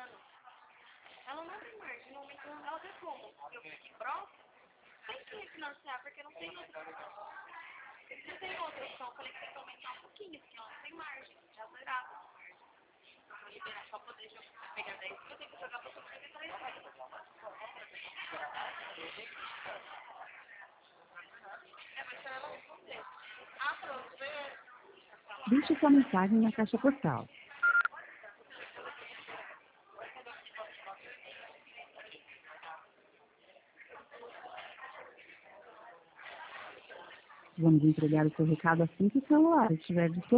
ano, ela não tem margem, no momento ela vê como eu fiquei próximo, tem que financiar, porque não tem outra opção. Não tem outra opção, eu falei que tem que aumentar um pouquinho, porque ela não tem margem, já zerava a margem. Pra liberar, pra poder pegar 10, eu tenho que jogar pra todo mundo e falar isso. Mas se ela responder. Ah, pronto, Deixe sua mensagem na caixa postal. Vamos entregar o seu recado assim que o celular estiver disponível.